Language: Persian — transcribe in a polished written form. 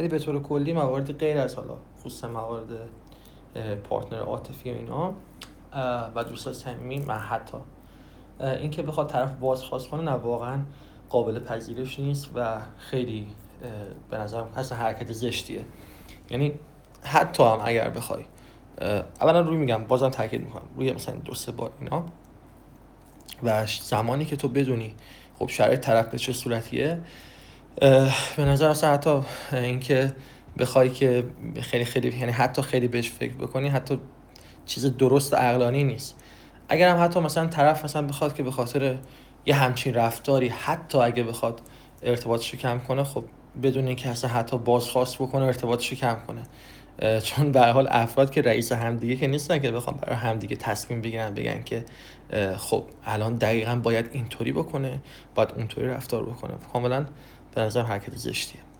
ولی به طور کلی موارد غیر از حالا خصوصا موارد پارتنر عاطفی و اینا و دوستای صمیمی، من حتی این که بخواد طرف بازخواست کنه، نه واقعا قابل پذیرش نیست و خیلی به نظرم اصلا حرکت زشتیه. یعنی حتی هم اگر بخوای اولا روی میگم، بازم تاکید میکنم روی مثلا 2-3 بار اینا و زمانی که تو بدونی خب شرایط طرف به چه صورتیه، به نظر اصلا حتی اینکه بخوای که خیلی خیلی یعنی حتی خیلی بهش فکر بکنی حتی چیز درست عقلانی نیست. اگر هم حتی مثلا طرف مثلا بخواد که به خاطر یه همچین رفتاری حتی اگه بخواد ارتباطشو کم کنه، خب بدون اینکه اصلا حتی بازخواست بکنه ارتباطشو کم کنه، چون به هر حال افراد که رئیس همدیگه که نیستن که بخوام برای همدیگه تصمیم بگیرن بگن که خب الان دقیقاً باید اینطوری بکنه، باید اونطوری رفتار بکنه. کاملا به نظر حرکت زشتیه.